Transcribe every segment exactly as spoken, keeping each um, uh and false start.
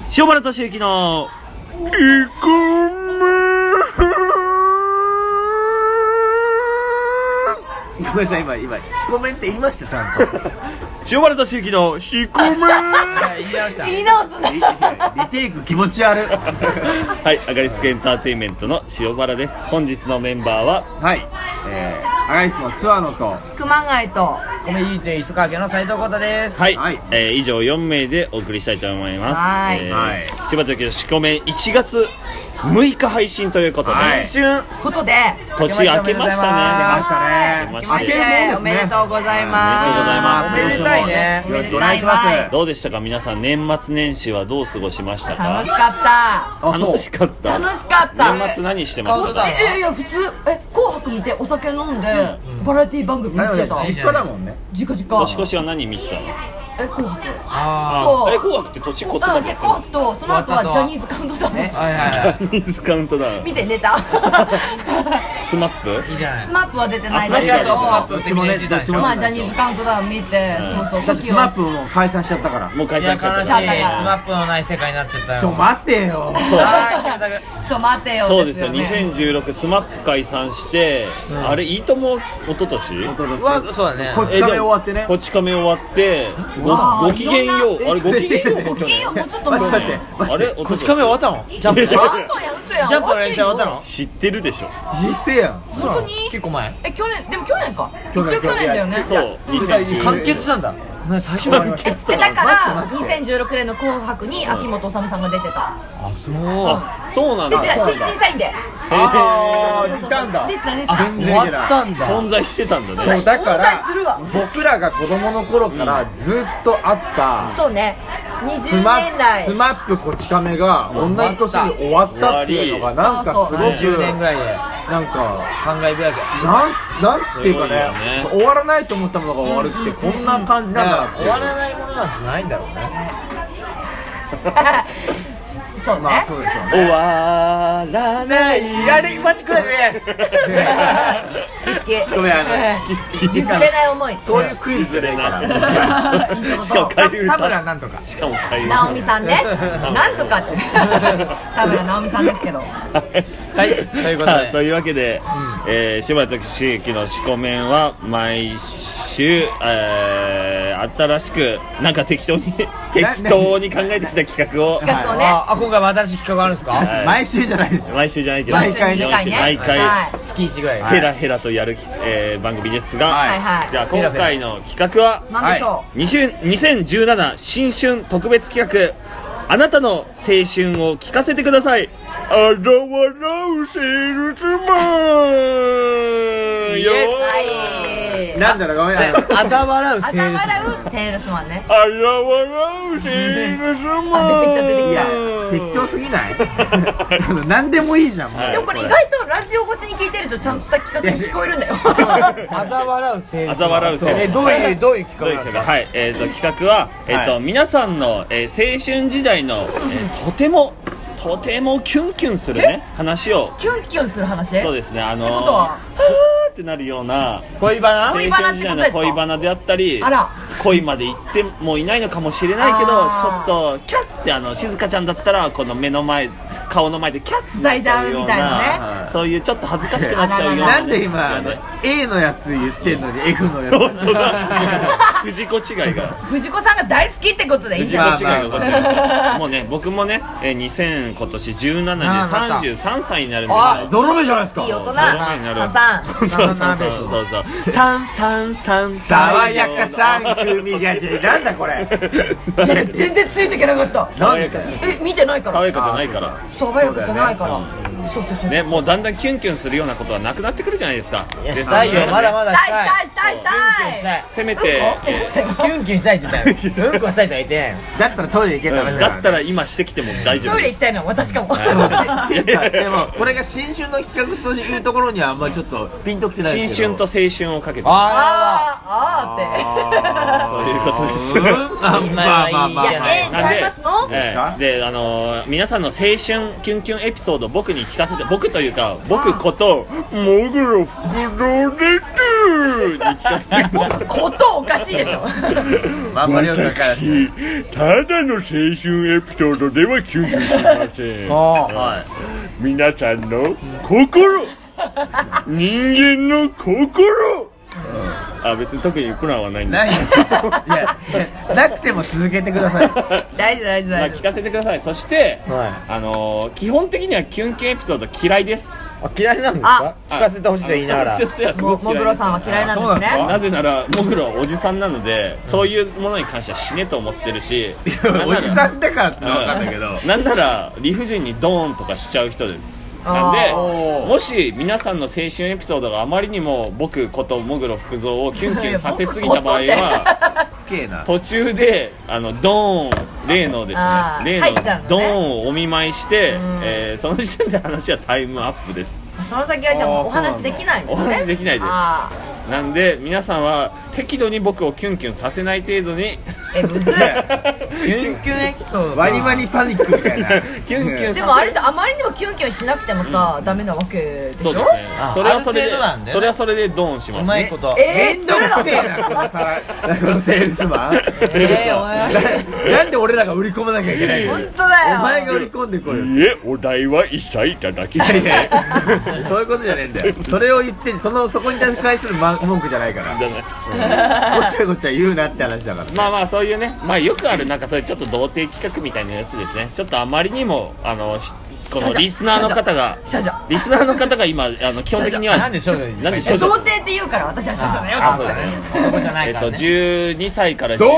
塩原敏之のイコメごめんなさい、今今シコメンって言いましたちゃんと塩原敏之のシコメ言い直した言い直すねリテイク気持ち悪はい、アガリスクエンターテインメントの塩原です。本日のメンバーははい、えー、アガリスクのツアーのと熊谷とコメディーと磯川家の斉藤浩太です。 はい、 はいえー、以上よん名でお送りしたいと思います。 はいえーはい塩原時のシコメンいちがつむいか配信ということで、 はい春ことで年明けましたね。 明けましたね明けま明けまして明けるもんですねおめでとうございます。 おめでとうございますおめでたいねよろしくお願いします。 どうでしたか皆さん、年末年始はどう過ごしましたか？ 楽しかった。 あそう楽しかった楽しかった年末何してましカウントダウンた？ えいや普通え紅白見てお酒飲んで、 うんバラエティ番組見てた。 実家だもんね。 実家実家。 年越しは何見てたの？ え紅白。 あそうえ紅白って年越すまでやってるの？ 紅白とその後はジャニーズカウントダウン。 ーはいはいはジャニーズカウントダウン見てネタ。 スマップいいいじゃないスマップは出てないんだけあスマップど、 はどっちもねどっちもまあジャニーズカウントダウン見て、 うんそうそう。 だってスマップも解散しちゃったから。 もう解いや散しちゃった悲しいスマップのない世界になっちゃったよ。 ちょ待ってよ。 そうあーキムタクちょ待てよ。 そうですよ、 ねにせんじゅうろくスマップ解散して、 うんあれいいとも一昨年本当ですうわそうだねこっち亀終わってね。 こち亀終わってごわあごきげんよういろんなあれごきげんようごきげんようもうちょっと待前って待ってあれこっち亀終わったの？ジャンプいやいやあんたやんとやん。 ジャンプの連載終わったの？ 知ってるでしょ？ 実勢やん。 そうなの本当に結構前。 え去年でも去年か。一応去年去年だよね。 そうにせんじゅうろく完結したんだ。何最初から完結でだから待って待ってにせんじゅうろくねんの紅白に秋元治さんが出てた。 あそう。 あそうなんだ出てた審審査員で。 あーいたんだ。 出てた出てた。 全然終わったんだ。 存在してたんだねそうだか存在するわら僕らが子供の頃からずっとあったそうね。にじゅうスマねんだい。 スマップこち亀が同じ年に終わったっていうのがなんかすごくそうそうじゅうねんぐらいでなんか感慨深い。 なんなんていうかねすごいよね終わらないと思ったものが終わるってこんな感じなんだなっていう終わらないものなんてないんだろうね。 そうね。 まあそうでしょう終ねわらないあれマジクラです。 好き好き。 ごめんあの好き好き譲れない思い。 そういうクイズじゃないからイントロとしかも替え歌田村なんとかしかも替え歌直美さんね。なんとかって。田村直美さんですけど。 はいということでさあというわけで、 うんえー、柴田敏之の四股面は毎週、えー、新しくなんか適当に適当に考えてきた企画を企画をね。 ああ今回も新しい企画あるんですか？ はい毎週じゃないでしょ毎週じゃないけど毎回ね毎週毎回、 はい月いちぐらい。 ヘラヘラとやる、えー番組ですが、 はいはいはい。 じゃあ今回の企画はなんでしょにせんじゅうなな新春特別企画、あなたの青春を聞かせてください。あらわらうセールスマンよう。はい。 なんだろうごめんあのあざ笑うあセールスざ笑うセールスマンね。 あらわらうセールスマンあ出てきた出てきたいや適当すぎないあの何でもいいじゃんもうはいでもこれ意外とラジオ越しに聞いてるとちゃんとした企画に聞こえるんだよ。 あざ笑うセールスマン。 あざ笑うセールスマンえどういうどういう企どういう企画画なんですか？ はいえー、と企画は、えーとはい皆さんの、えー青春時代の、えーとてもとてもキュンキュンするね話をキュンキュンする話。 そうですねあのってことははーってなるような恋バナ？ 青恋バナ春時代の恋バナであったりあら恋まで行ってもいないのかもしれないけどちょあーっとキャッてあの静香ちゃんだったらこの目の前顔の前でキャッて塞いじゃうみたいなねそういうちょっと恥ずかしくなっちゃうような、 なんで今あの A のやつ言ってんのに F のやつ本当だ藤子違いが藤子さんが大好きってことでいい藤じゃん。 子違いが起こっちゃいましたもうね僕もねえーにせん今年じゅうななでさんじゅうさんさいになるんですあゾロ目じゃないですかいい大人。 ゾロ目になるさんそうそうそうそうそう三三三爽やか三組がなんだこれいや全然ついていけなかった。 なんでだよえ見てないから。 爽やかじゃないから爽やかじゃないから。 そうそうそうそう。 ねもうだんだんキュンキュンするようなことはなくなってくるじゃないですかいやでしたいよまだまだしたいしたいしたいしたい。 せめてキュンキュンしたいって言ったよ。うんこしたいとは言ってないよ。 だったらトイレ行けって話だったら今してきても大丈夫トイレ行きたいのは私かも。 はいいやでもこれが新春の企画というところにはあんまりちょっとピンときてないですけど新春と青春をかけてあーあーって。 そういうことですうんあまあまあまあいやえーなんでちゃいますのえーであのー皆さんの青春キュンキュンエピソードを僕に聞かせて僕というか僕こともぐろ福郎ですに聞かせてください。 ことおかしいでしょ。 まんまりよくわからん。 私ただの青春エピソードではキュンキュンしません。 はい。 皆さんの心、人間の心。あ、別に特にプランはないんですない。いや、いやなくても続けてください。 大丈夫大丈夫まあ大丈聞かせてください。そして、 はいあのー基本的にはキュンキュンエピソード嫌いです。 あ、嫌いなんですか？聞かせてほしいと言いながら。 あの聞かせてほしいはすごく嫌いです。 ももぐろさんは嫌いなんですねあそうなんですかなぜならもぐろはおじさんなので、そういうものに関しては死ねと思ってるし、なんならおじさんだからってのは分かんないけどうんなんなら理不尽にドーンとかしちゃう人です。なんであーもし皆さんの青春エピソードがあまりにも僕こともぐろ福蔵をキュンキュンさせすぎた場合はすげえな。 途中であのドーン例のですねあー例入っちゃうのねのドーンをお見舞いして、 うんえーその時点で話はタイムアップです。 その先はじゃあもうおあーそうなんだ話できないもおんね。 話できないです。 あなんで皆さんは適度に僕をキュンキュンさせない程度にーえむずい。キュンキュンエピソードかワニワニパニックみたいな。 キュンキュンでもあれじゃあまりにもキュンキュンしなくてもさ、ダメなわけでしょ。 そうですねあそれはそれである程度なんだよねそれはそれでドーンします。 うまいこと。 え面倒くせえな、このさ、このセールスマン。 えーおいななんで俺らが売り込まなきゃいけないの？ 本当だよお前が売り込んでこいよ。 いえお題は一切いただきません。 いやいやそういうことじゃねえんだよ。それを言ってそのそこに対するま文句じゃないから。 じゃないごちゃごちゃ言うなって話だから。 まあまあそういうね、まあよくあるなんかそういうちょっと童貞企画みたいなやつですね。ちょっとあまりにもあのしこのリスナーの方が少女少女リスナーの方が今あの基本的にはなんで少女になんで少女童貞って言うから私は少女だよあ、 ってそうだね。男じゃないからえっとね。 じゅうにさいからドーン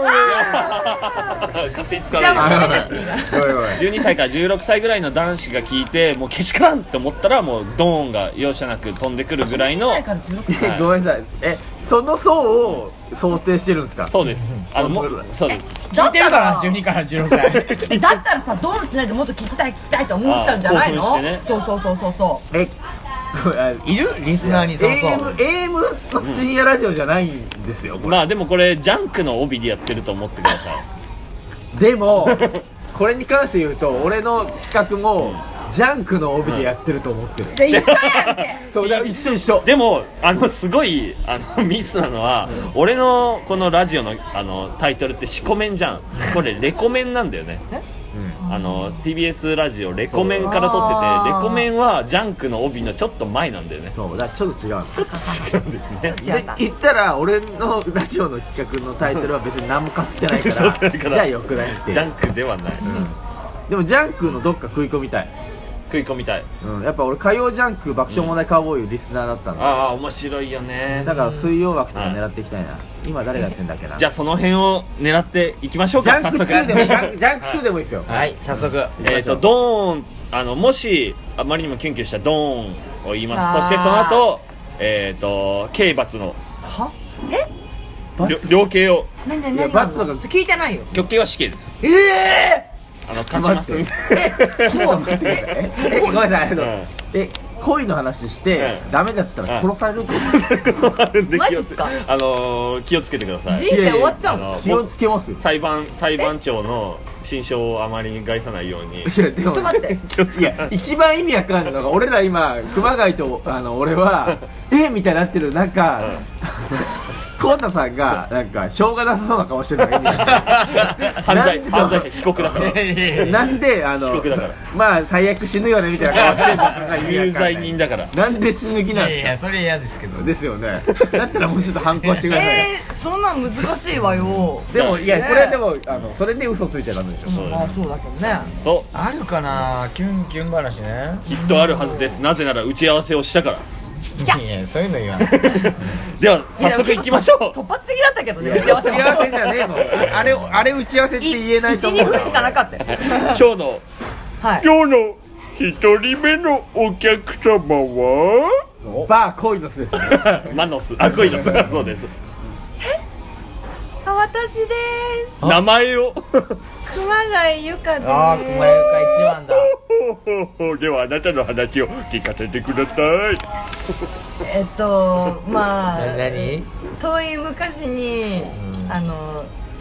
勝手に使わじゃあもうない喋んなくていいからおいおいじゅうにさいからじゅうろくさいぐらいの男子が聞いてもうけしからんって思ったらもうドーンが容赦なく飛んでくるぐらいの、 じゅうにさいからじゅうろくはいごめんなさい。え、その層を想定してるんですか？ そうですあのもうそうです聞いてるからじゅうにからじゅうろくさい。 えだったらさドンしないでもっと聞きたい聞きたいと思っちゃうんじゃないの？ あ興奮してねそうそうそうそうそうえ、 いるリスナーにそうそう。 エーエム エーエム の深夜ラジオじゃないんですよ。これまあでもこれジャンクの帯でやってると思ってくださいでもこれに関して言うと俺の企画もジャンクの帯でやってると思ってる。 で一緒やんけそうだ一緒一緒。 でもあのすごいあのミスなのは、俺のこのラジオのあのタイトルってシコメンじゃん。これレコメンなんだよね。 えうんあの ティービーエス ラジオレコメンから撮ってあーて、レコメンはジャンクの帯のちょっと前なんだよね。 そうだちょっと違うの。 ちょっと違うんですね。 違うで言ったら俺のラジオの企画のタイトルは別に何もかすってないからじゃあよくないっていう。 ジャンクではない。 うんでもジャンクのどっか食い込みたい。 食い込みたい。 うん、やっぱ俺火曜ジャンク爆笑問題カウボーイリスナーだったんだ、 ああ面白いよね。 だから水曜枠とか狙っていきたいな。今誰がやってんだっけな。 じゃあその辺を狙っていきましょうか。 ジャンクツーでもジ早速ャンクジャンクツーでもいいですよ。 はい、早速。 えー、とドーンあのもしあまりにもキュンキュンしたドーンを言います。 あーそしてその後えっ、と刑罰のはえりょ量刑を何何いや何罰とか聞いてないよ極刑は死刑です。 ええあのちょ勝ちっとます待ってえちょっと待ってください。ええごめんなさい。あのうんえ恋の話してうんダメだったら殺されるってこと。 マジっすかあのー気をつけてください。 人生終わっちゃうあのの気をつけますよ。 裁判裁判長の心証をあまりに害さないように。 いやでもちょっと待って気をつけいや一番意味わかんないのが俺ら今熊谷とあの俺はえみたいになってるなんかコウタさんがなんかしょうがなさそうな顔してるのが意味わかんない犯罪なんで犯罪者被告だから。 なんであの被告だからまあ最悪死ぬよねみたいな顔してるのが意味わかんない有罪人だからなんで死ぬ気なんいやいや、 ですかそれ嫌ですけど。 ですよねだったらもうちょっと反抗してください、 えー、そんなん難しいわよでもいやねこれでもあのそれで嘘ついちゃダメでしょ、 そうまあそうだけどねとあるかな、キュンキュン話ね。 きっとあるはずです。なぜなら打ち合わせをしたから。 いやいや、そういうの言わない。 では早速行きましょう。 突発的だったけどね打ち合わせじゃねえもんあれあれ打ち合わせって言えないと思ういちにふんしかなかったよ今日のはい今日の一人目のお客様はバーコイノスですねマノスあコイノスそうです。 あ、私であ名前をす。熊谷由香です。 ああ、熊谷か一番だ。 ではあなたの話を聞かせてください。 えっとまあ何何遠い昔に、 うんあの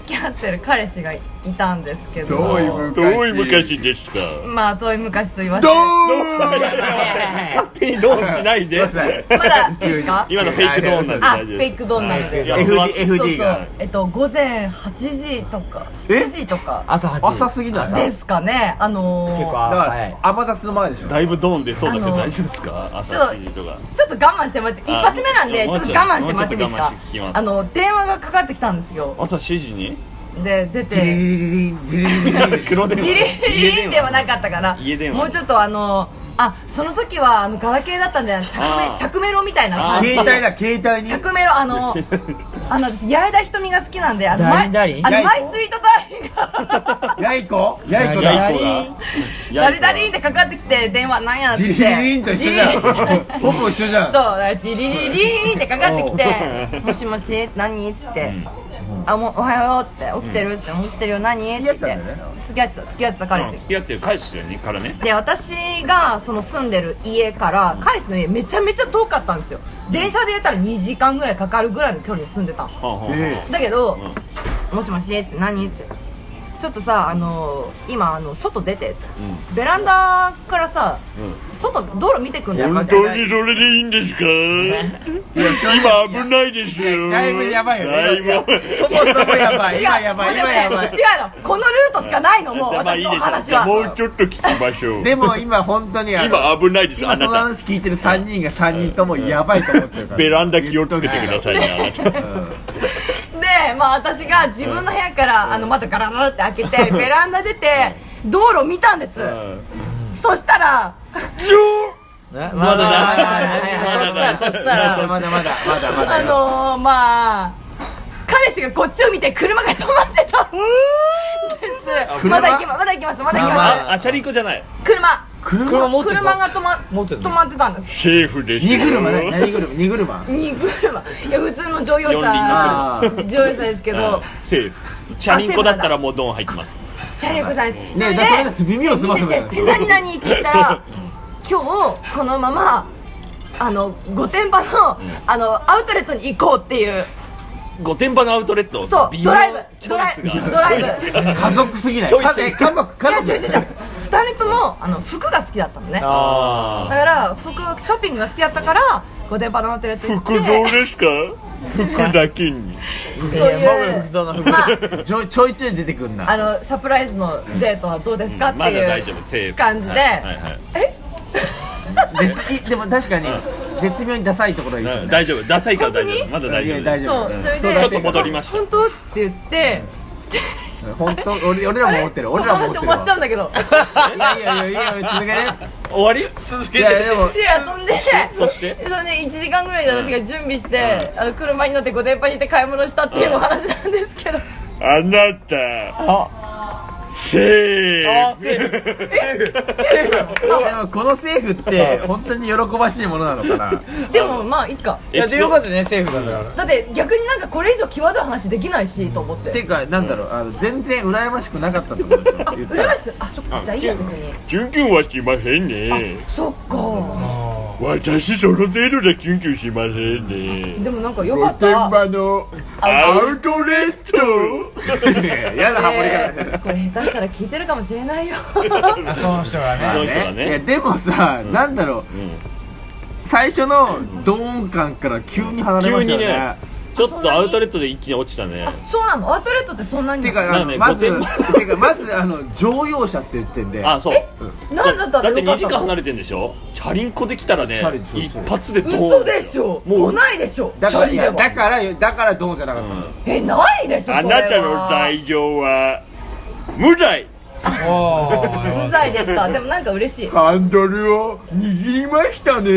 付き合ってる彼氏がいたんですけど、 どういう昔遠い昔ですか。 まあ遠い昔と言わせて、 どう勝手にドーンしないで。 どうしたまだいいですか？ 今のフェイクドーンなんであ、 大丈夫です。 フェイクドーンなので、 いやエフディーそうエフディー がそうそう、えっと午前はちじとかしちじとか朝はちじ朝過ぎないですかね。あのー、 結構だから、 はいアマダスの前でしょ。 だいぶドーン出そうだけどあの大丈夫ですか？朝ちょっとしちじとか。 ちょっと我慢してもらって、一発目なんでちょっと我慢してもらっていいですもうちょっと我慢かして聞きます。 あの電話がかかってきたんですよ。 朝しちじにで出ジリリて、 リリンジリリリリン黒電話。 ジリリリンではなかったかな。 家電話。 もうちょっとあのあ、その時はあのガラケーだったんで着あーメ着メロみたいな感じで。 携帯だ携帯に着メロあのあの私八重田ひとみが好きなんで、あのダマイリンダリンあのヤイコマイスイートダーリンがヤイコヤイコだヤイコがダリダリンってかかってきて電話なんやってジリリリンと一緒じゃんジリリリンほぼ一緒じゃんそうだからジリリリンってかかってきてもしもし何っつって、 うんあもうおはようって起きてるっつって、起きてるよ何って言って付き合ってたんだよね付き合ってた付き合ってた彼氏、 うん付き合ってる彼氏だよねからね。 で私がその住んでる家から彼氏の家めちゃめちゃ遠かったんですよ。電車で言ったらにじかんぐらいかかるぐらいの距離に住んでたの。 はあはあはあえだけど、 うんもしもしって何ってちょっとさあの今あの外出てって、 うんベランダからさ、 うん外道路見てくんだよ。 本当にそれでいいんですか？今危ないですよ。 だいぶやばいよねだいぶそもそもやばい違う今やばいもうでもね今やばい違うのこのルートしかないのもう私のまあいいですよ話は。 じゃあもうちょっと聞きましょう。 でも今本当にあの今危ないです今そのあなた話聞いてるさんにんがさんにんともやばいと思ってるからベランダ気をつけてくださいねあなた。 で、まあ、私が自分の部屋から、あのまたガラガラって開けてベランダ出て道路見たんです、 うんそしたらまだまだだそしたらそしたらまだまだまだまだあのー、まあ彼氏がこっちを見て車が止まってたんです。 車まだ行きますまだ行きますまだ行きあまあチャリンコじゃない。 す車車車持ってた車が止ま持ってんの止まってたんです。 セーフですよ。 荷車ね何車荷車荷車いや普通の乗用車あー乗用車ですけどうんセーフ。チャリンコだったらもうドン入ってます。 チャリンコさんです。 ねえだからそれが耳を澄ませばいいので何々って言ったら今日このままあの御殿場のあのアウトレットに行こうっていう。 御殿場のアウトレット。 そう美容ドライブチョイスがドライブチョイスが家族すぎないチョイス家家族家族いや違う違う違うふたりともあの服が好きだったのね。だあから服ショッピングが好きだったから御殿場のアウトレットあ。 に行って服装ですか？服だけに。 そういやいう僕服装の服まあちょちょいちょい出てくんなあのサプライズのデートはどうですかってまだ大丈夫セーフいう感じで、 はいはいはいえ絶でも確かにうん絶妙にダサいところがいいですよねうん大丈夫。ダサいから大丈夫。 本当にまだ大丈夫いや大です。 丈夫そうそれでちょっと戻りました本当って言って、 本当俺俺らも思ってる俺らも思ってる話終わっちゃうんだけどいやいやいやいやいや続けね終わり？続けいやでもいやそんでそしてそれでいちじかんぐらいで私が準備して、あの車に乗って御殿場に行って買い物したっていうお話なんですけど、 あなた。セーフ。 セーフでもこの政府って本当に喜ばしいものなのかなでもまあいいか。 いやでよかったねセーフだからだって逆になんかこれ以上際どい話できないしと思って。 ていうかなんだろうあの全然羨ましくなかったってことですよあ言ったら羨ましくあそっかじゃあいいや別に。 キュンキュンはしませんね。 あそっか。 私その程度でキュンキュンしませんね。 でもなんかよかっ御殿場た。 のあアウトレット。 やだハモり方ねこれ下手したら聞いてるかもしれないよ。 あその人がまあねそういう人がねいやでもさ、 うんなんだろう、 うん最初のドーン感から急に離れましたよね急にね、ちょっとアウトレットで一気に落ちたね。 あそうなのアウトレットってそんなにてかあなんでのまず御殿場てかまずあの乗用車っていう時点であ、そう。 えなんだったらだってよかったのにじかん離れてんでしょ。チャリンコで来たらねチャリそうそう一発でドーン嘘でしょ。 もう来ないでしょ。 だからいチャリではやだからだからドーンじゃなかったの、 うんえないでしょ。 あなたの罪状は無罪。 おー無罪ですか。でもなんか嬉しい。 ハンドルを握りましたね。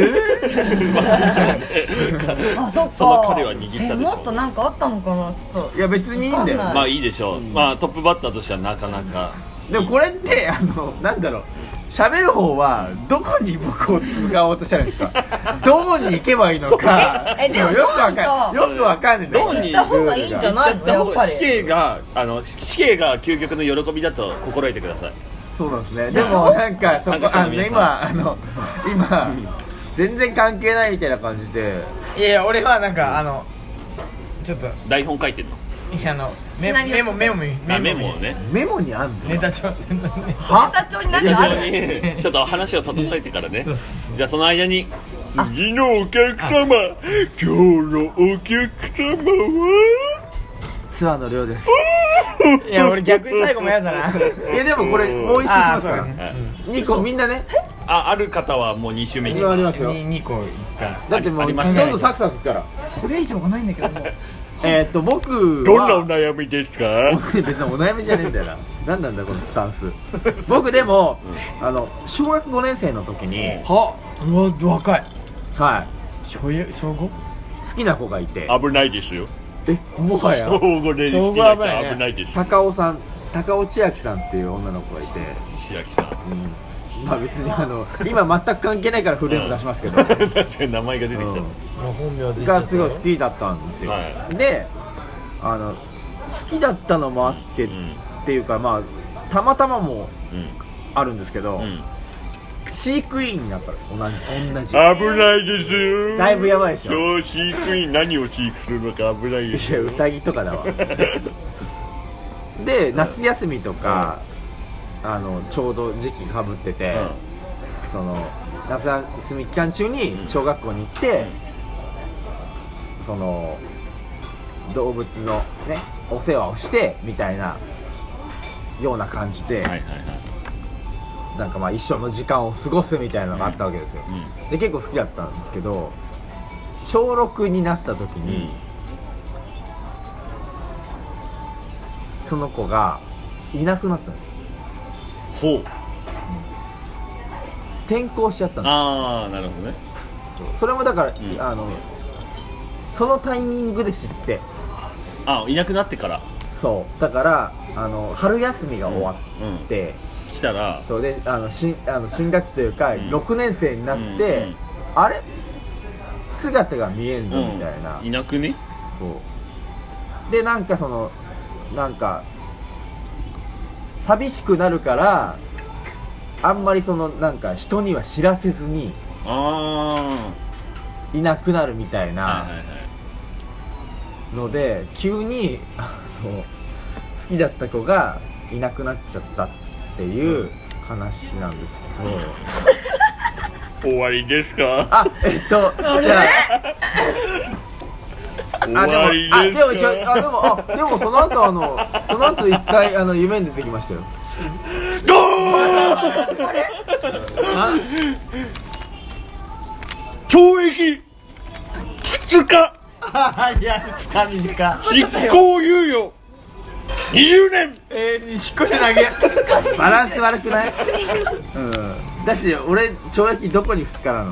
あそっか。 その彼は握ったでしょ。 えもっとなんかあったのかなちょっと。 いや別にいいんだよわかんないまあいいでしょう。まあトップバッターとしてはなかなか。 でもこれってあのなんだろう喋る方はどこに向こう向かおうとしたらいいんですかどこに行けばいいのかええでもよくわかんどうよくわかんないんだよどうに行った方がいいんじゃないのやっぱり死刑があの死刑が究極の喜びだと心得てください。 そうなんですねでもなんかそこ参加者あのの皆さん今あの今全然関係ないみたいな感じでいやいや俺はなんかあのちょっと台本書いてんの。 いやあのメシナリオメモメモメあメモをねメモにあんのネタ帳はネタ帳になんかあるにちょっと話を整えてからねそうそうじゃあその間に次のお客様今日のお客様は諏訪野亮です。 いや俺逆に最後も嫌だな。 いやでもこれもう一周しますからあーそうだねにこみんなねあある方はもうに周目に今ありますよ。 ににこいっただってもうどんありましたねどんサクサクいくから。 これ以上がないんだけどもうえーっと僕はどんなお悩みですか別にお悩みじゃねえんだよな。何なんだこのスタンス。僕でも、あの小学ごねん生の時に、 はうわ若いはい小小五好きな子がいて、 危ないですよえもはや小五で好きな人は危ないです高尾さん高尾千秋さんっていう女の子がいて、 千秋さんうん、まあ別にあの今全く関係ないからフレーム出しますけど、 うん確かに名前が出てきちゃっもう本名うんがすごい好きだったんですよ、 はいであの好きだったのもあって、 うんっていうかまあたまたまもたうんあるんですけど、 うん飼育員になったんです同じ同じ危ないですよだいぶやばいでしょそう飼育員何を飼育するのか危ないですよいやウサギとかだわで夏休みとか、あのちょうど時期かぶってて、その夏休み期間中に小学校に行って、その動物のねお世話をしてみたいなような感じで、 はいはいはいなんかまあ一緒の時間を過ごすみたいなのがあったわけですよ、 うんで結構好きだったんですけど小ろくになった時に、その子がいなくなったんですよ、 ほう転校しちゃったんですよ。 ああなるほどねそれもだから、 うんあのそのタイミングで知って、 あいなくなってからそうだからあの春休みが終わって、 来たらそうであの新あの新学期というか、 うんろくねん生になって、 うんうんあれ姿が見えんぞみたいな、 うんいなくねそうでなんかそのなんか寂しくなるからあんまりそのなんか人には知らせずにあいなくなるみたいあなはいはいはいので、急にあそう好きだった子がいなくなっちゃったっていう話なんですけど、 終わりですかあえっとじゃあ終あでもわりあでもですか一応あでもあでもその後あのその後一回あの夢に出てきましたよ。 ゴー懲役ふつかいやつかみじか執行猶予にじゅうねんえー、しっこり投げバランス悪くない？うんだし俺懲役どこにふつかなの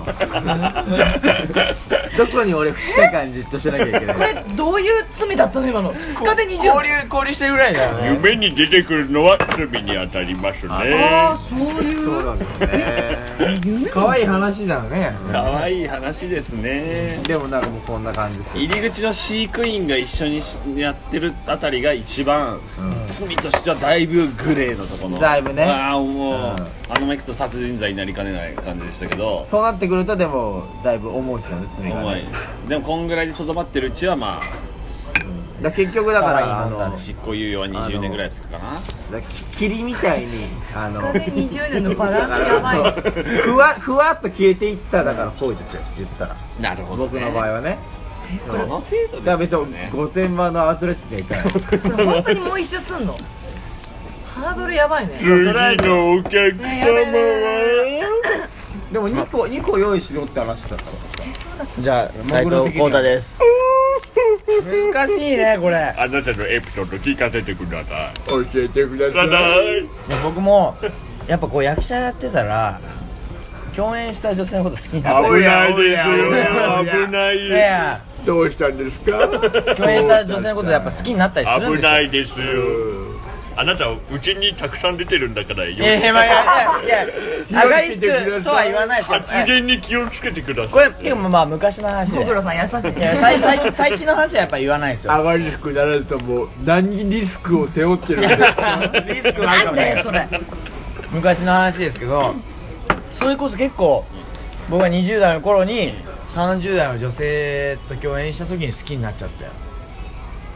どこに俺ふつかかんじっとしなきゃいけないこれどういう罪だったの今のふつかでにじゅう交流交流してるぐらいだよね夢に出てくるのは罪に当たりますねああそういうそうなんですね可愛い話だよねかわいい話ですねでもなんかもうこんな感じですよ。 入り口の飼育員が一緒にしやってるあたりが一番、 うん罪としてはだいぶグレーのところのだいぶねああもう、 うんあのままいくと殺人罪になりかねない感じでしたけどそうなってくるとでもだいぶ重いですよね罪が重いね。 でもこんぐらいでとどまってるうちはまあうんだ結局だからあの執行猶予はにじゅうねんぐらいですかなだき霧みたいにあのふつかでにじゅうねんのバランスやばいだからそうふわふわっと消えていっただから行為ですよ言ったらなるほど、ね、 僕の場合はねその程度だから別ですよねに御殿場のアウトレットには行かないこれ本当にもう一周すんのハードルやばいね次のお客様ねやべやべはでもにこにこ用意しろって話だったからさじゃあ斉藤浩太です難しいねこれあなたのエピソード聞かせてください教えてくださいいや僕もやっぱこう役者やってたら共演した女性のこと好きになった危ないですよいや危ないいやどうしたんですか共演した女性のことやっぱ好きになったりするんですよ危ないですよあなたうちにたくさん出てるんだからよいやいやまあいやいやいや上がりつくとは言わないですよ発言に気をつけてくださいこれ結構まあ昔の話で小黒さん優しいいや最最最近の話はやっぱ言わないですよ上がりリスクならずとも何リスクを背負ってるんですかリスクはあるかなんもねだよそれ昔の話ですけどそれこそ結構僕がにじゅう代の頃にさんじゅう代の女性と共演した時に好きになっちゃったよ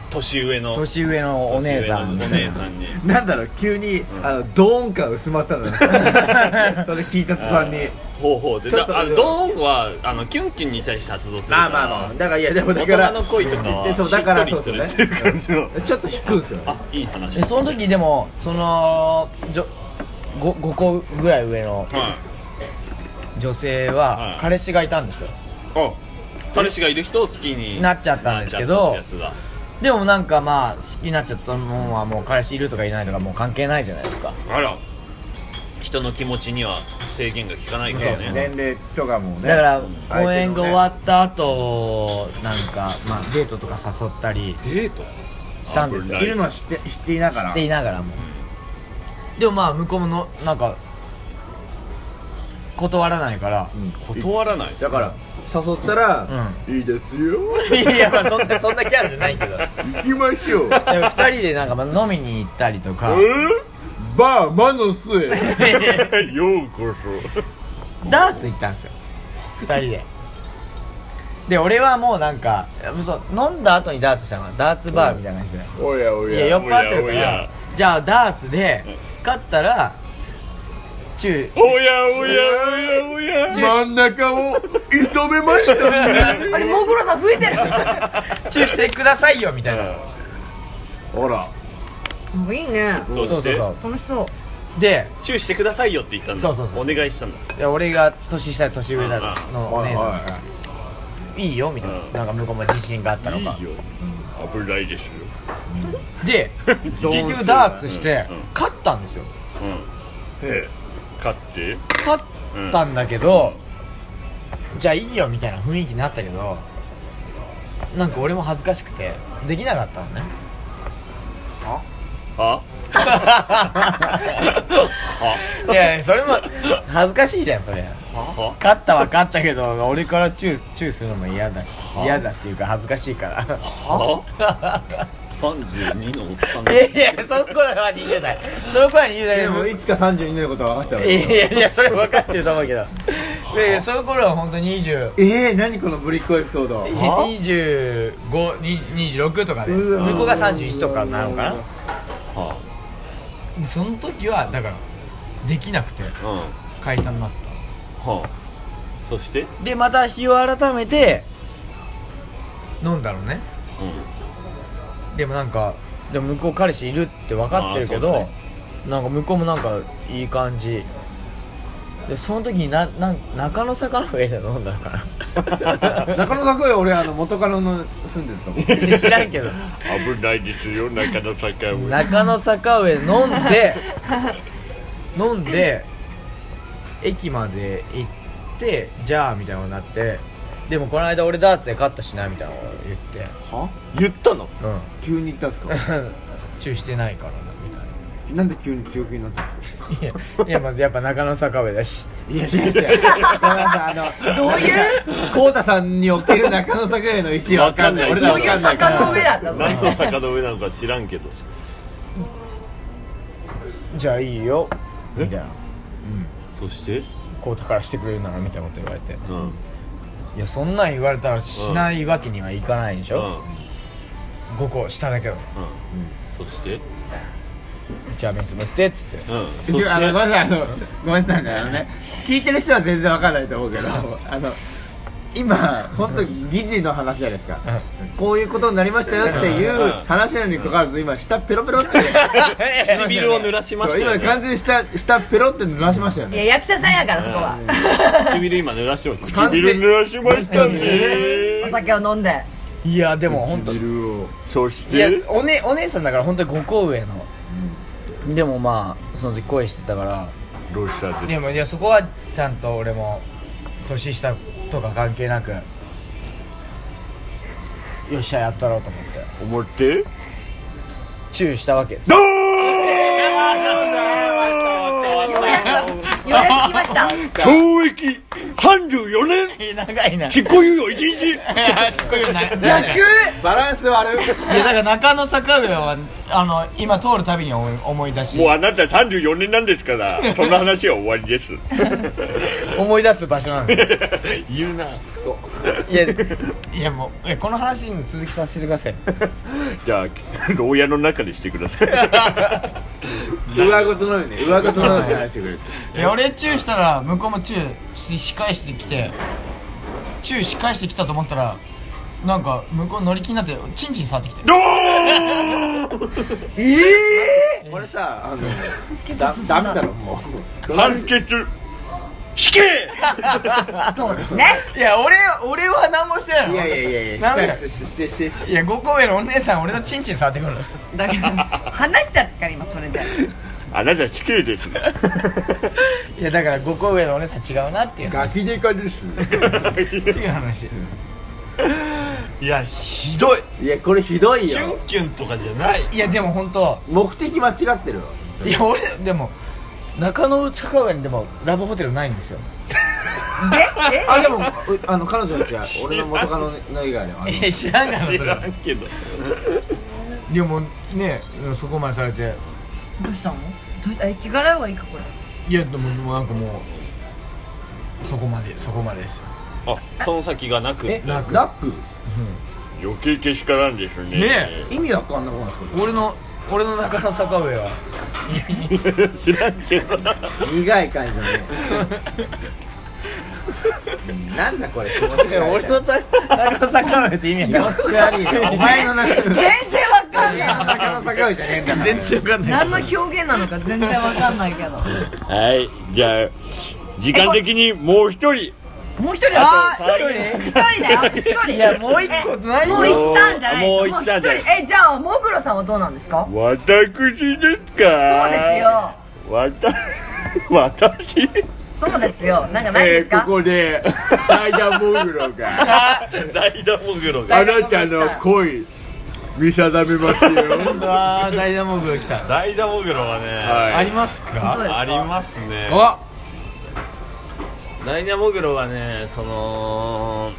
年上の年上のお姉さん年上のお姉さんになんだろう急に、 うんあのドーン感薄まったのよそれ聞いた途端にほうほうでちょっとだあのドーンはあのキュンキュンに対して発動するからまあまあまあだからいやでもだから大人の恋とかはでそうだからしっとりするっていう感じのちょっと引くんすよねあいい話でその時でもそのじょ 5, 5個ぐらい上のは女性はいは彼氏がいたんですよ、 いあ彼氏がいる人を好きになっちゃったんですけどなっちゃったってやつだでもなんかまあ好きになっちゃったもんはもう彼氏いるとかいないとかもう関係ないじゃないですか。 あら人の気持ちには制限が効かないからね年齢とかもねだからうん公演が終わった後なんかまあデートとか誘ったりデートしたんですよ危ないいるのは知って知っていながら知っていながらもでもまあ向こうものなんか断らないから、 うん断らないだから誘ったら、 ういいですよいやまあそんなそんなキャラじゃないけどで行きましょうもふたりでなんかまあ飲みに行ったりとかバー魔の末ようこダーツ行ったんですよふたりでで俺はもうなんかそう飲んだ後にダーツしたのがダーツバーみたいな感じで、 おやおやいや酔っ払ってるかおやおやらじゃあダーツで勝ったらチューそおやおやおやおや真ん中を射止めましたねあれモグロさん増えてるチューしてくださいよみたいなほらもういいねそしてそう楽しそうでチューしてくださいよって言ったんだそうそうそうお願いしたんだいや俺が年下年上だうんのお姉さんはいはいがいいよみたいな、 うんなんか向こうも自信があったのかいいよ危ないですよで結ドーン局ダーツしてうん勝ったんですようんへえ勝って勝ったんだけど、じゃあいいよみたいな雰囲気になったけどなんか俺も恥ずかしくてできなかったのねはいやそれも恥ずかしいじゃんそれは勝ったは勝ったけど俺からチューチューするのも嫌だしは嫌だっていうか恥ずかしいからはさんじゅうにのおっさんいやいやその頃はにじゅう代その頃はにじゅう代でもいつかさんじゅうにのことは分かったわいやいやそれ分かってると思うけどでその頃は本当ににじゅうえー、何このぶりっ子エピソードにじゅうご、ににじゅうろくとかでうわ向こうがさんじゅういちとかなのかなはでその時はだからできなくてあうん解散になっはあそしてたでまた日を改めて飲んだのねうんでもなんかでも向こう彼氏いるって分かってるけど、 あーそうだねなんか向こうもなんかいい感じでその時にななん中野坂の上で飲んだのかな中野坂上俺あの元カノの住んでたと思う知らんけど危ないですよ中野坂上中野坂上飲んで飲んで駅まで行ってじゃあみたいなのになってでもこの間俺ダーツで勝ったしなみたいなのを言っては言ったのうん急に言ったんすかチューしてないからなみたいななんで急に強気になったんですかいやいやまずやっぱ中野坂上だしいや違う違うごめんなさいあのどういうこうたさんにおける中野坂上の位置わかんない俺らわかんないからどういう坂の上だったの何の坂の上なのか知らんけどじゃあいいよみたいなそしてこうたからしてくれるならみたいなこと言われて、 うんいやそんなん言われたらしないわけにはいかないでしょ、 うんごこ下だけどうんそしてじゃあ目つぶってっつって、 うんそちょあのごめんしなさいあのごめんなさいねあのね聞いてる人は全然わかんないと思うけどあの今本当疑似の話じゃないですかこういうことになりましたよっていう話なのにかかわらず今下ペロペロって唇を濡らしましたよねそう今完全に下下ペロって濡らしましたよいやね役者さんやからそこは唇今濡らしました完全唇濡らしましたねお酒を飲んでいやでも本当唇をそしいやてお,、ね、お姉さんだから本当にごこ上のでもまあその時恋してたからどうしたんでもいやそこはちゃんと俺も年下とか関係なくよっしゃやったろうと思って思ってチューしたわけですどーようやくようやく来ました懲役さんじゅうよねん長いな執行猶予いちにちいや執行猶予な逆バランス悪いいやだから中野坂上はあの今通るたびに思い思い出しもうあなたさんじゅうよねんなんですからそんな話は終わりです思い出す場所なんですよ言うな子いやいやもうえこの話に続きさせてください。 じゃあ牢屋の中にしてください。 上ごとのよね上ごとのように話してくれる。 いや俺チューしたら向こうもチューしし返してきてチューし返してきたと思ったらなんか向こう乗り気になってチンチン触ってきてどーええこれさあのだダメだろもう判決死刑そうですね。 いや俺俺は何もしてないの。 いやいやいやいやなんでしてしてしてしていやごこ上のお姉さん俺のチンチン触ってくるの。 だから話しちゃったから今それで。 あなた死刑です。 いやだからごこ上のお姉さん違うなっていうガキデカですっていう話。 いやひどい。 いやこれひどいキュよンキュンとかじゃない。 いやでも本当目的間違ってるわいや俺でも中野内川上にでもラブホテルないんですよ。 でえあでもうあの彼女たちは俺の元カノの以外ではあるえ知らんがなそ知れ。 らんけど。 でもねそこまでされてどうしたの？どうした？え聞かない方がいいかこれ。 いやでもでもなんかもうそこまでそこまでですよ。 あ、その先がなくえてラック余計けしからんですね。 ね意味わかんなくないですか俺の俺の中野坂上は知らんけど。 苦い感じだねなんだこれ気持ち悪い俺の中野坂上って意味気持ち悪いよお前の中全然わかんない。 中野坂上じゃねえんだから全然わかんない。 何の表現なのか全然わかんないけど。 はい、じゃあ時間的にもう一人。 もう一人だあーと一人だよ一人。 いやもう一個ないよもう一ターンじゃないですもう一ターンじゃないもう一人えじゃあもぐろさんはどうなんですか？ 私ですか。そうですよ。 わた私。 そうですよ。なんかないですか？ ここで代打モグロが代打モグロが。 あなたの恋見定めますよああダイナモグロ来た。 ダイダモグロはね、 はいあります本当ですか？ かありますね。 おダイナモグロはね、その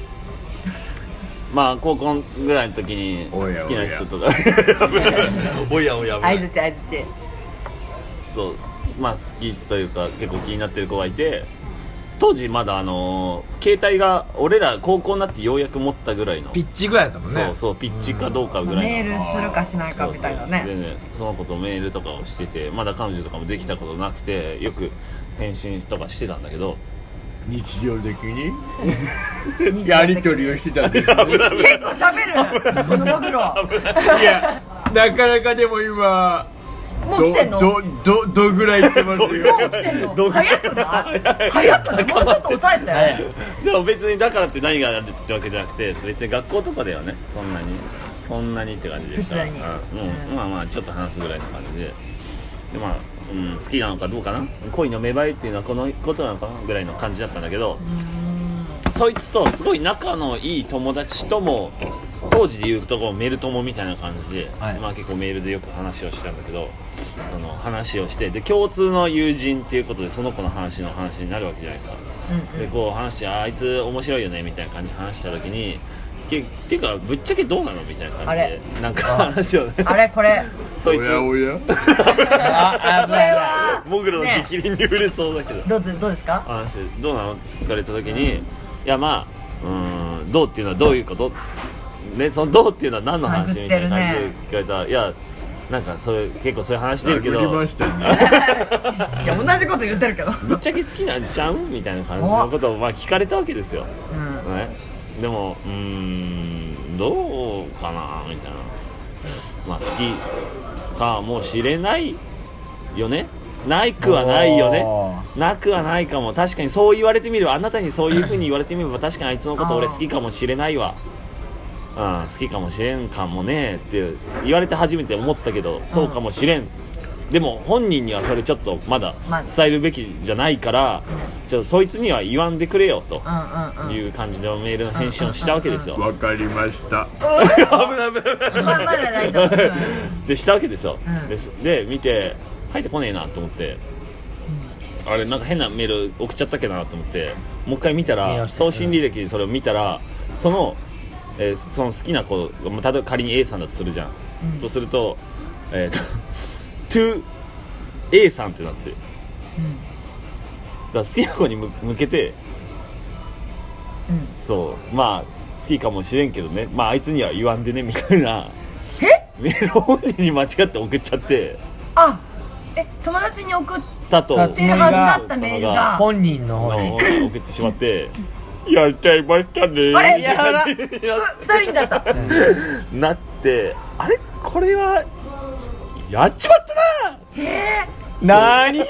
まあ高校ぐらいの時に好きな人とかおやおや。 相づち相づち。 そうまあ好きというか結構気になってる子がいて、当時まだあの携帯が俺ら高校になってようやく持ったぐらいのピッチぐらいだったもんね。 そうそうピッチかどうかぐらいのメールするかしないかみたいなそうそうでね。 ねその子とメールとかをしてて、まだ彼女とかもできたことなくてよく返信とかしてたんだけど、 日常的に日常的にやり取りをしてたんですね結構喋るこのもぐろ。 いやなかなかでも今もう来てんの？ どどどどぐらい行ってますよもう来てんの？早くない？早くない？もうちょっと抑えて。 でも別にだからって何があるってわけじゃなくて、別に学校とかではねそんなにそんなにって感じでした。 普通にうんうんうんまあまあちょっと話すぐらいの感じで、でまあ、うん、好きなのかどうかな、恋の芽生えっていうのはこのことなのかなぐらいの感じだったんだけど、 うーんそいつとすごい仲のいい友達とも当時で言うとこメル友みたいな感じで、 はいまあ結構メールでよく話をしたんだけど、その話をしてで共通の友人っていうことでその子の話の話になるわけじゃないですか。 うんうんでこう話してあいつ面白いよねみたいな感じで話した時にけっていうかぶっちゃけどうなのみたいな感じあれでなんか話をねあれこれそいつおやおやああそれはモグロのね激鱗に触れそうだけど、 どうでどうですか？ 話してどうなのって聞かれた時に、いやまあうーんどうっていうのはどういうことね、そのどうっていうのは何の話みたいな感じで聞かれたら、いやなんかそれ結構そういう話出るけど殴りましたねいや同じこと言ってるけど。 ぶっちゃけ好きなんちゃうみたいな感じのことをまあ聞かれたわけですよ、 うんね、でもうーんどうかなみたいな、まあ好きかもしれないよね、ないくはないよね、なくはないかも、確かにそう言われてみれば、あなたにそういう風に言われてみれば確かにあいつのこと俺好きかもしれないわ、うん、好きかもしれんかもねって言われて初めて思ったけど、そうかもしれん、でも本人にはそれちょっとまだまあ伝えるべきじゃないから、ちょっとそいつには言わんでくれよとうんうんうんいう感じのメールの返信をしたわけですよ。 わかりました危ない危ない危ないまあまだ大丈夫うんでしたわけですよ、 うんですで見て書いてこねえなと思って、あれなんか変なメール送っちゃったっけなと思ってもう一回見たら見ました送信履歴でそれを見たら、その、えーその好きな子、まあ例えば仮に A さんだとするじゃん、 うんとするとえーと to A さんってなんですよ。 うんだから好きな子に向向けてうんそうまあ好きかもしれんけどね、まああいつには言わんでねみたいなえメールを本人に間違って送っちゃって、 あえ友達に送ったとてるはずだったメールが本人の方に送ってしまってやっちゃいましたねあれやだふ二人だったなってあれこれはやっちまったなへえなーに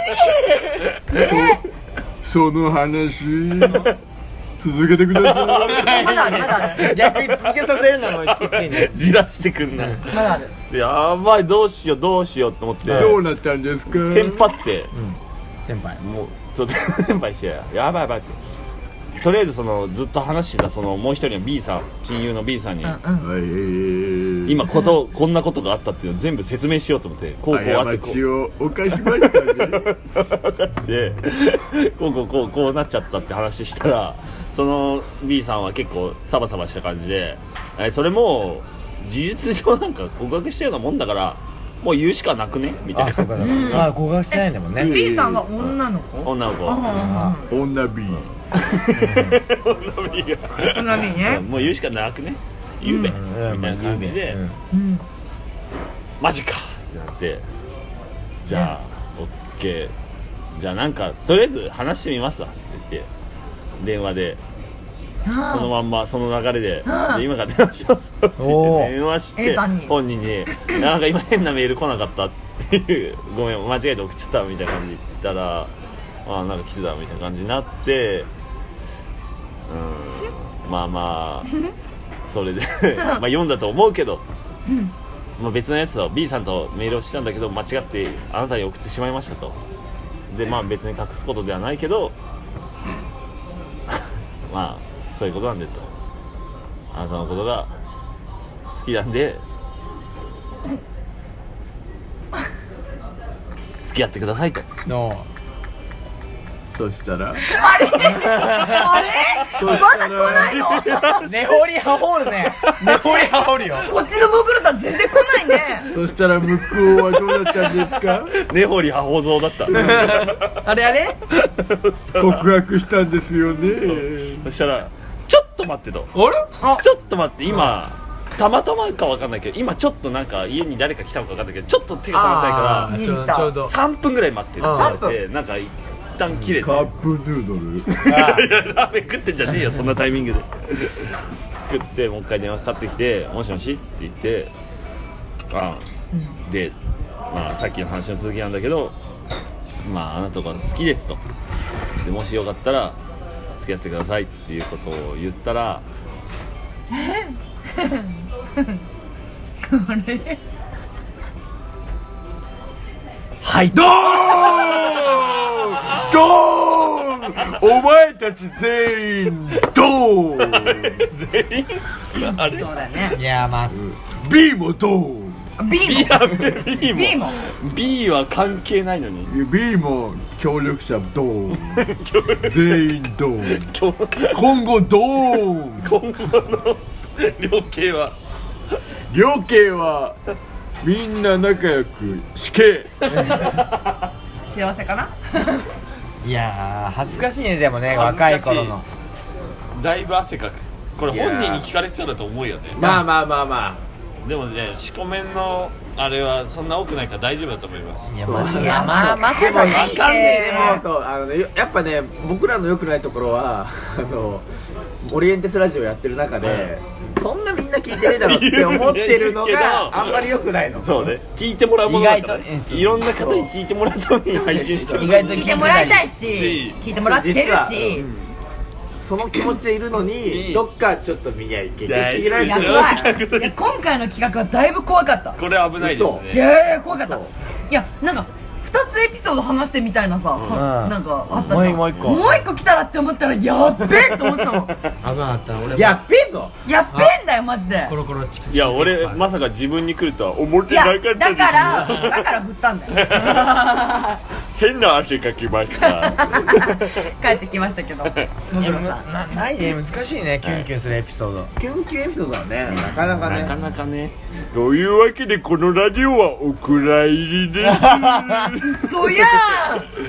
その話続けてください。 まだあるまだある逆に続けさせるのもきついね。 じらしてくんな、 まだあるやばいどうしようどうしようと思ってどうなったんですか。 テンパってうん先輩もうちょっとテンパしてやばいやばいってとりあえずそのずっと話してたそのもう一人の B さん親友の B さんに、 うんうんはい。 今ことこんなことがあったっていうのを全部説明しようと思ってこうこうあってこ過ちを犯しましたね。 でこうこうこうこうなっちゃったって話したらその B さんは結構サバサバした感じでえそれも事実上なんか告白したようなもんだからもう言うしかなくねみたいなあそうかそうかあ告白してないんだもんね。 B さんは女の子女の子あ女 B。 女 B が女 B ねもう言うしかなくね言うべ、 うんみたいな感じで、 うんうんマジかってなってじゃあ、オッケーじゃあなんかとりあえず話してみますわって言って電話でそのまんまその流れでああで今から電話しますって言って電話し A てさんに本人にいやなんか今変なメール来なかったっていうごめん間違えて送っちゃったみたいな感じで言ったらああなんか来てたみたいな感じになってうーんまあまあそれでまあ読んだと思うけどまあ別のやつを B さんとメールをしたんだけど間違ってあなたに送ってしまいましたとでまあ別に隠すことではないけどまあそういうことなんでとあなたのことが好きなんで付き合ってくださいとのそしたらあれあれそまだしたら来ないの根掘り葉掘るね。根掘り葉掘るよ。 こっちの僕らさん全然来ないねそしたら向こうはどうだったんですか。 根掘り葉掘像だったあれあれそしたら告白したんですよね。 そしたらちょっと待ってとあれあちょっと待って今たまたまかわかんないけど今ちょっとなんか家に誰か来たのかわかんないけどちょっと手が回らないかあーちょいいんだちょうどらさんぷんぐらい待ってるって言われさんてなんか一旦切れてカップヌードル。 あいやラーメン食ってんじゃねえよそんなタイミングで食ってもう一回電話かかってきてもしもしって言ってあうんで、まあ、さっきの話の続きなんだけどまああなたが好きですとでもしよかったら付き合ってくださいっていうことを言ったらあれはいドーンドーンお前たち全員ドーン全員あれそうだねいやまあ B もドーン B も B も B も B は関係ないのに B も協力者ドーン全員ドーン今日今後ドーン今後の量刑は両家はみんな仲良く死刑幸せかないやー恥ずかしいねでもね若い頃のだいぶ汗かくこれ本人に聞かれてたらと思うよねまあまあまあまでもね四股面のあれはそんな多くないから大丈夫だと思いますいやそうまあいやまあまさかわ聞いてかんないでもそうあのねやっぱね僕らの良くないところはあのオリエンテスラジオやってる中で、そんなみんな聞いてねえだろって思ってるの言うけどがあんまり良くないの。 そうね聞いてもらうものだから意外といろんな方に聞いてもらうために配信してる意外と聞いてもらいたいしし聞いてもらってる実はしうんその気持ちでいるのにどっかちょっと見にゃいけ大ないいや丈夫怖いいや今回の企画はだいぶ怖かったこれ危ないですいねやいや怖かったそういやなんかふたつエピソード話してみたいなさ、はうんなんかあったじゃんもう一個もう一個来たらって思ったらやっべえって思ったの危なかったな俺もやっべえぞ。 やっべえんだよマジでコロコロチキチキいや俺まさか自分に来るとは思っていやなかったですだからだから振ったんだよ変な汗かきました帰ってきましたけどもいやぐろさんなないね難しいねキュンキュンするエピソードキュンキュンエピソードはねなかなかね。 なかなかねというわけでこのラジオはお蔵入りです嘘やん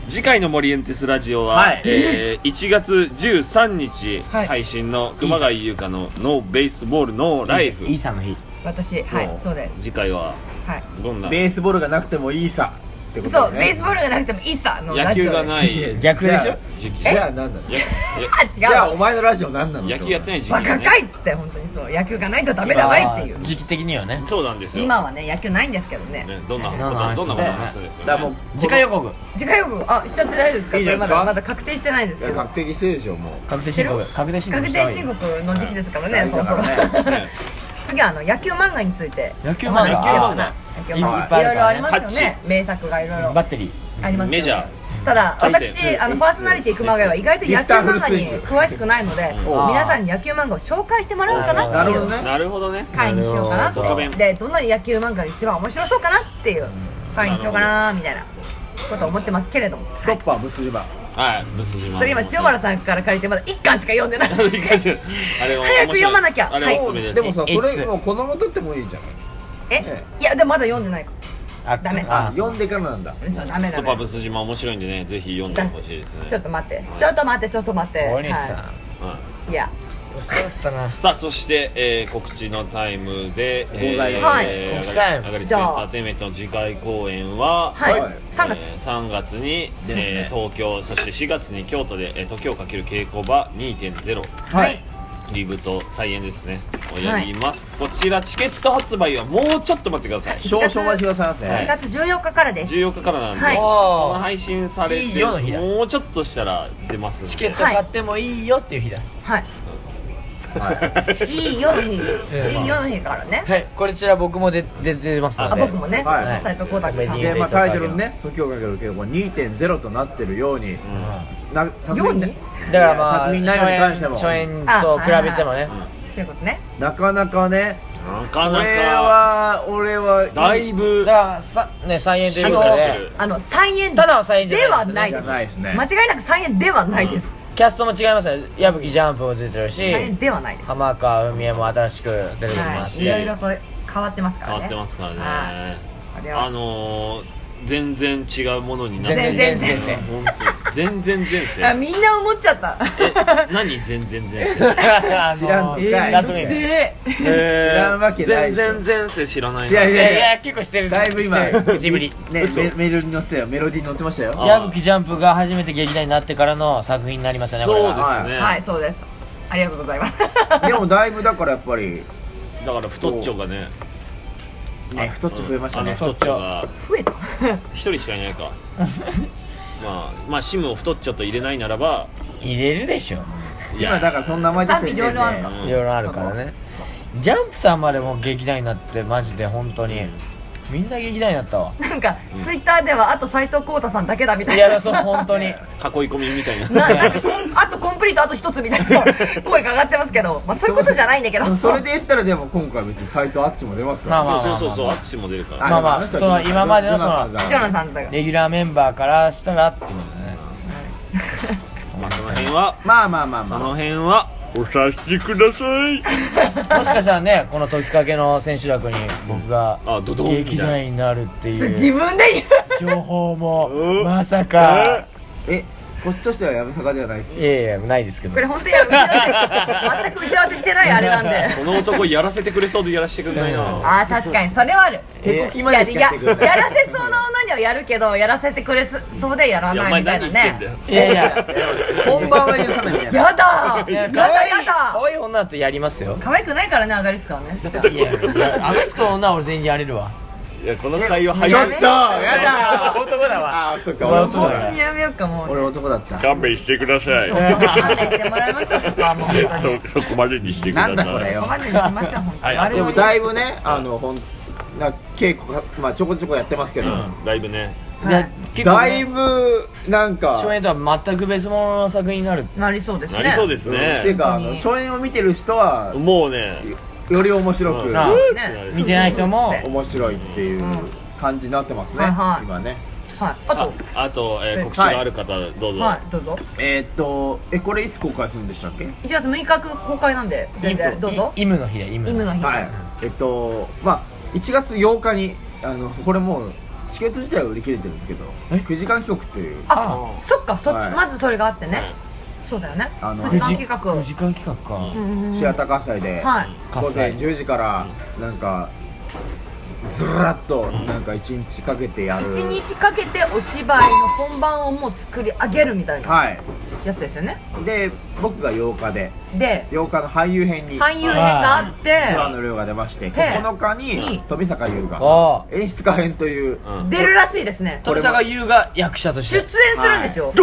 次回のモリエンテスラジオは、 はいえーいちがつじゅうさんにちはい配信の熊谷優香のノーベースボールノーライフ。 いいさんの日。 私はいそうです次回ははいどんなベースボールがなくてもいいさってことそうだねベースボールがなくてもいいさの野ラジオです球がない逆でしょ時期じゃあ何なのいやいやあ違うじゃあお前のラジオ何なの野球やってない時期バがねカかいっつって本当にそう野球がないとダメだないっていう時期的にはね。 そうなんですよ。 今はね野球ないんですけどねねどんなこ何の話とどんなこと話すんですよね。 だからもう次回予告。 次回予告あしちゃって大丈夫ですかいいじゃないですかそれまだまだ確定してないんですいやけど確定してるでしょもう確定申告。確定申告確定した方がいい申告の時期ですからね、 はいそろそろ、 大事だからね次はあの野球漫画について野球漫画お話ししようかな野野球漫いっぱい画あるからねいろいろありますよね名作がいろいろバッテリー。 ありますよねメジャーただ回転私あのパーソナリティ熊谷は意外と野球漫画に詳しくないのでうん皆さんに野球漫画を紹介してもらおうかなっていうなるほどねなるほどね。 回にしようかななるほどでどの野球漫画が一番面白そうかなっていう回にしようかなみたいなことを思ってますけれどもストッパーブス島はい、ブス島。 それ今塩原さんから借りてまだいっかんしか読んでないいかんせんあれを早く読まなきゃあれおすすめです。 でもさそれいつもう子供とってもいいじゃんえいやでもまだ読んでないかあダメあ読んでからなんだそうダメダメスパブス島面白いんでね、ぜひ読んでほしいですね。 ちょっと待ってはいちょっと待ってちょっと待って大西さん。 はいいやよかったな。 さあそして、えー告知のタイムで、 ございますはいえー告知タイムアガリスクエンターテインメントの次回公演は、 はいはいさんがつえーさんがつに、 ですねえー東京、そしてしがつに京都で、えー時をかける稽古場 にてんゼロはいリブと再演ですねをやります、こちらチケット発売はもうちょっと待ってください。 少々お待ちくださいませはいしがつじゅうよっかからですじゅうよっかからなんで、 はいこの配信されていいよの日だもうちょっとしたら出ますんでチケット買ってもいいよっていう日だ。 はいはいいいよの日ええいいよの日からねはい、こちら僕も出出出ますので。 あ僕もねはい斉藤光太さんで、まあ、タイトルにね「不況かける稽古」にてんゼロ となってるように、な作ように品ねだからまあ、 作品内容に関しても初演初演と比べてもね。 そういうことねなかなかねなかなか俺は俺はだいぶだからさ、ね、再演ということ進化してるで、 あの再演ただの再演じゃでないですねはないですじゃないですね間違いなく再演ではないですキャストも違いますね。矢吹ジャンプも出てるし、 再演ではないです浜川文江も新しく出てきますし、 はいいろいろと変わってますからね変わってますからね、 はいあれはあのー、全然違うものになって全然前世本当に全然前世あみんな思っちゃったえ何全然前世あの知らんのかいラットウィングス。 えー知らんわけないでしょ全然前世知らないないやいやいやいや、結構してる。 だいぶ今してる口ぶり。 ね嘘メメロディーに乗ってたよメロディーに乗ってましたよあ矢吹ジャンプが初めて劇団になってからの作品になりますよね、これそうが。 ですね、 はいそうですありがとうございますでもだいぶだからやっぱりだから太っちょがねね太っちょ増えましたねあの太っちょが増えた一人しかいないかまあまあシムを太っちょと入れないならば入れるでしょ。 いや今だからそんな名前出してる時点で賛否両論あるかいろいろあるからね。ジャンプさんまでも劇団になって、マジで本当に。みんな劇団になったわ。 なんかツイッターではあと斉藤浩太さんだけだみたいいなや、そう、本当に。 囲い込みみたいなななんかコンあとコンプリートあと一つみたいな声が上がってますけど、まあ、そういうことじゃないんだけどでもそれで言ったらでも今回別に斎藤敦も出ますから、 まあまあそうそうそう淳も出るからまあまあでもその今までのそのジョナサンジョナサンだからレギュラーメンバーからしたらってことね。 まあその辺はまあまあまあそのまあ辺はお察しくださいもしかしたらね、この時かけの千秋楽に僕があドドンみたいな劇団員になるって自いう分で言う情報もうんまさか。 えこっちとしてはやぶさかではないですいやいや、ないですけど。 これ本当に打ち合わせ全く打ち合わせしてないあれなんでこの男やらせてくれそうでやらせてくれないなあー確かにそれはある手こきまでしかしてくれないややらせそうな女にはやるけどやらせてくれそうでやらいやお前ないみたいな何言ってんだよねいやいや、 本番は許さないみたいなやだいや、 や可愛いだやだ可愛い女だとやりますよ。 可愛くないからねアガリスカはねじゃあいや、いやアガスコの女は俺全然やれるわ。 いやこの会話ちょっと早いやだ男だわあーそっか俺俺男だわ男だ本当にやめようかもう俺男だった勘弁してくださいそうそう勘弁してもらいましょうそこはもう本当にそそこまでにしてくださいなんだこれよここまでにしましょう本当にはい我々 でもだいぶねあのほんな稽古がまあちょこちょこやってますけど、 うんだいぶねいや結構ねだいぶなんか初演とは全く別物の作品になる。 なりそうですねなりそうですうんねっていうかあの本当に初演を見てる人はもうねより面白く、 うんあね見てない人も面白いっていう感じになってますね、 はいはい今ねはいあとああと、えーえ告知がある方どうぞ、 はいどうぞえーっとえこれいつ公開するんでしたっけいちがつむいか公開なんで全然どうぞイムの日だ、イムイムの日はいえっとまあいちがつようかにあのこれもうチケット自体は売り切れてるんですけどくじかん企画っていうあそっかそ、 はいまずそれがあってね、 はいそうだよねあのくじかん企画くじかん企画か、 うんうんうんうんシアター喝采ではい午前じゅうじからなんかずらっとなんかいちにちかけてやる一日かけてお芝居の本番をもう作り上げるみたいなはいやつですよね、 で僕がようかででようかの俳優編に俳優編があって諏訪野亮が出ましてえここのかにに富坂優あが演出家編といううん出るらしいですね富坂優が役者とし出演てするんでしょ、 ど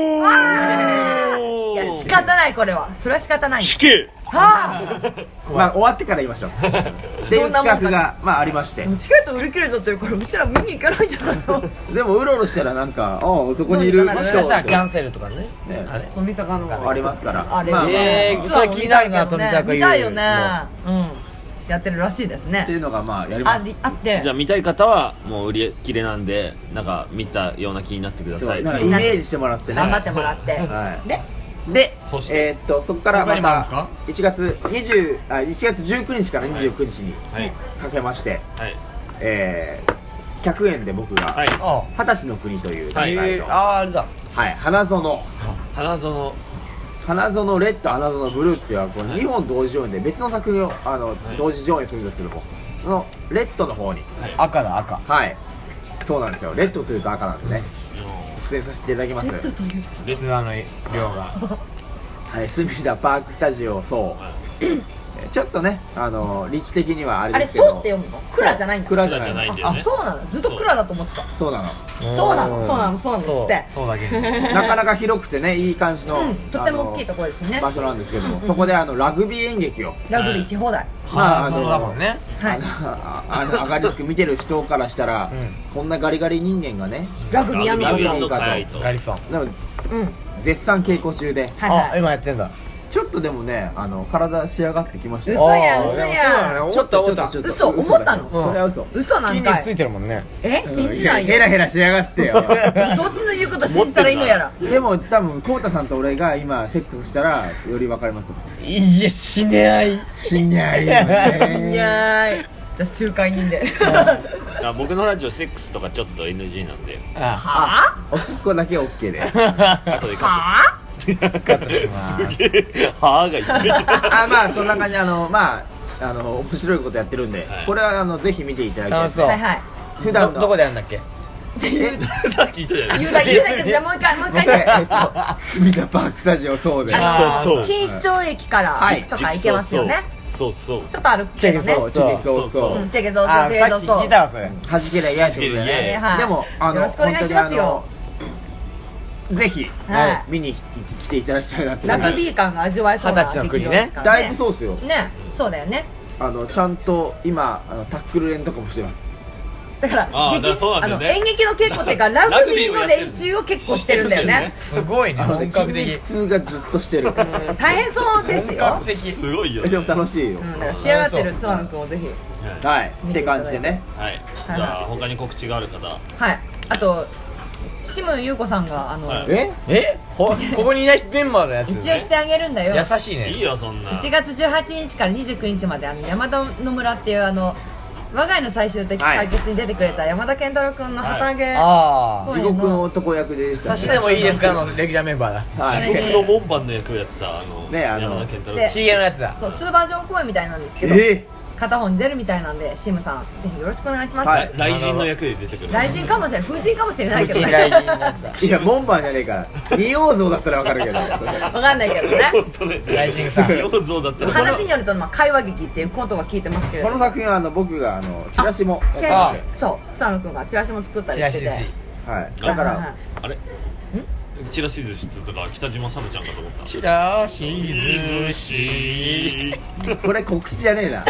いや仕方ないこれはそれは仕方ない引けはあまあ終わってから言いましょうっていう企画がまあありましてでもチケット売り切れちゃってるからうちら見に行けないんじゃないのでもうろうろしたらなんかああそこにいるどうにかなるもしかしたらキャンセルとかねねあれ富坂のありますからあれまあまあえーそれ気になるな富坂優見たいよねうんやってるらしいですねっていうのがまあやりまあすりあってじゃあ見たい方はもう売り切れなんでなんか見たような気になってくださいそうなんかイメージしてもらってね頑張ってもらって、 はいででそしてえーっとそこからま他にもあるんですかたいちがつにじゅうあいちがつじゅうくにちからにじゅうくにちにはいかけましてはいえーひゃくえんで僕がはいあ二十歳の国というはい大会のあーあれだはい花園花園花園レッド花園ブルーっていうのはこれにほん同時上演で別の作品をあの、 はい同時上演するんですけどもそのレッドの方にはい赤だ赤はいそうなんですよレッドというと赤なんでね出演させていただきますレッドというレスナーの量がはい隅田パークスタジオそうえーちょっとねあの立地的にはあれあれですけどそうって読むのクラじゃないんだクラじゃないクラじゃないんだよねあそうなのずっとクラだと思ってたそうなのそうなのそうなのそうなのそうってそうだけどなかなか広くてねいい感じの、 うんとても大きいあのところですよね場所なんですけども、 うんうんそこであのラグビー演劇をラグビーし放題まあ花園だもんねはいあのあのアガリスク見てる人からしたら、 うんこんなガリガリ人間がねラグビーやんのラグビーやんのかとやんのかいとガリクソンでもうん絶賛稽古中で、 はいはいあ今やってんだちょっとでもねあの体仕上がってきましたよ嘘やんあー嘘やんそうだね思った思ったちょっと嘘思ったの嘘だそれは嘘嘘なんかい筋肉ついてるもんねえ信じないよヘラヘラしやがってよどっちの言うこと信じたらいいのやらでも多分コウタさんと俺が今セックスしたらより分かりますいやしないしんにゃいよしんにねゃーいじゃあ仲介人であ僕のラジオセックスとかちょっと エヌジー なんであはおしっこだけ OK で後でカはットカットしますすげえはーが言ってあまあそんな感じあのまああの面白いことやってるんで、 はいこれはあのぜひ見ていただきたい楽しそうはいはい普段のどどこでやるんだっけえさっき言ったじゃない言うだけ言うだけじゃあもう一回もう一回えっと隅田パークスタジオそうであのそうそう錦糸町駅からはいとか行けますよねそうそうちょっと歩くけどねそうチェケそうそううんチェケそうあチェケそうさっき聞いたわそれはじけりゃ嫌ってことで弾けりゃね、 嫌はいでもあのよろしくお願いしますよ本当にあのぜひ、 はい見に来ていただきたいなってラグビー感が味わえそうな二十歳の国ね劇場ですからだいぶそうっすよねそうだよねあのちゃんと今あのタックル練とかもしてますだからあーだからそうなんだよねあの演劇の稽古っていうかラグビーの練習を結構してるんだよねすごいねあのね本格的筋肉痛がずっとしてるうん大変そうですよ本格的すごいよでも楽しいよ、 うんだから仕上がってるつわぬくんをぜひはいはいって感じでねはいじゃあ他に告知がある方はいあと志村優子さんがあの、 はいええこここにいないメンバーのやつ一応してあげるんだよ優しいねいいよそんないちがつじゅうはちにちからにじゅうくにちまであの山田の村っていうあの我が家の最終的解決に出てくれた山田健太郎君の旗揚げあ地獄の男役でした差しでもいいですかのレギュラーメンバーだはい地獄の門番の役をやってたあのねあの山田健太郎でヒゲのやつだそうにバージョン公演みたいなんですけど、 え片方に出るみたいなんでシムさんぜひよろしくお願いします、 はい雷神の役で出てくる雷神かもしれない風神かもしれないけどね風神雷神のやつだいや門番じゃねえから仁王像だったらわかるけどわかんないけどね本当ね雷神さん洋像だったでもら話によると、まあ、会話劇っていうコントが聞いてますけれどこの作品はあの僕があのチラシもああそう草野くんがチラシも作ったりしててチラシ寿司はいはいだから、 はいはいあれんチラシ寿司とか北島サブちゃんかと思ったチラシ寿司これ告知じゃねえな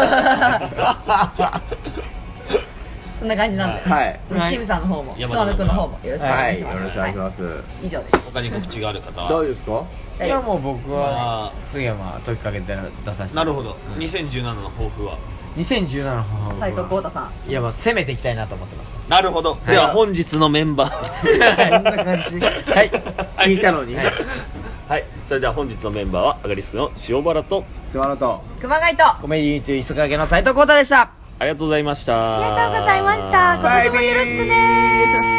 そんな感じなんで、 はいはいシムさんの方も山田草野くんの方もよろしくお願いします、 はいよろしくお願いします、 はい以上です他に告知がある方はどうですかいやもう僕まはあ次はまあ時かけて出させてなるほどうんにせんじゅうななの抱負はにせんじゅうななの抱負は斉藤浩太さんいやもう攻めていきたいなと思ってますなるほどでは本日のメンバーこんな感じはい聞いたのに、 はいはいそれでは本日のメンバーはアガリスクの塩原とスマノと熊谷とコメディーという磯影の斉藤浩太でしたありがとうございました。 ありがとうございました。今年もよろしくね。